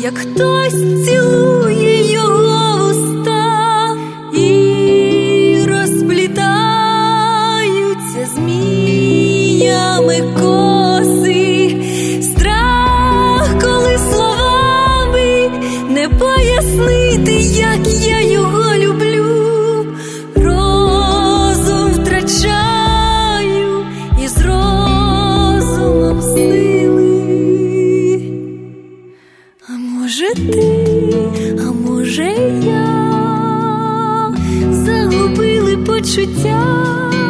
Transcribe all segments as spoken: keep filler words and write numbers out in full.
як хтось цілує його уста, і розплітаються зміями коси. Страх, коли словами не пояснити, як я його люблю. Розум втрачаю і з розумом сили. А може ти, а може я загубили почуття.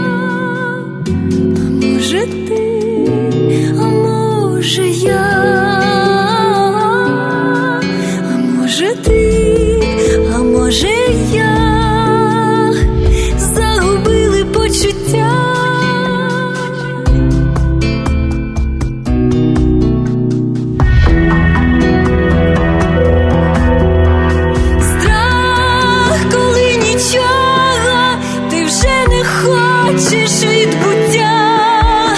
А може ти, а може я, а може ти, а може я загубили почуття. Хочеш відбуття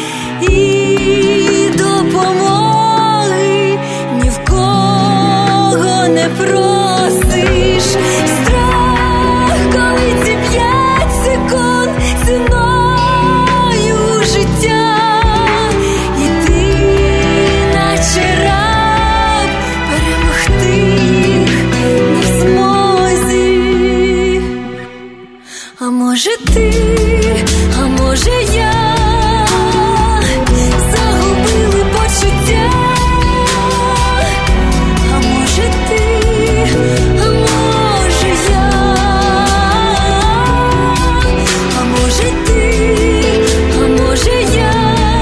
і допомоги ні в кого не просиш. Страх, коли ці п'ять секунд ціною життя, і ти, наче раб, перемогти їх не в змозі. А може ти, а може я загубили почуття. А може ти, а може я, а може ти, а може я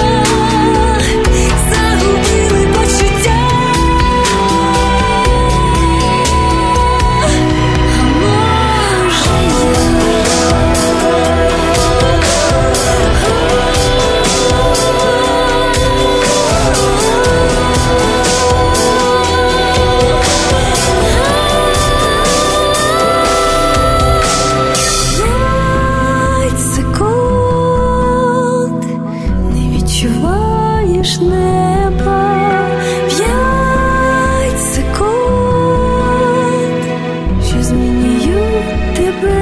загубили почуття. А може відчуваєш неба. П'ять секунд, що змінюють тебе.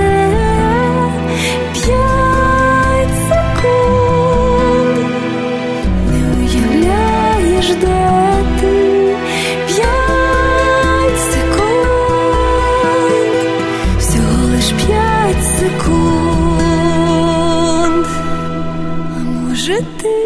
П'ять секунд, не уявляєш, де ти. П'ять секунд, всього лиш п'ять секунд. А може ти,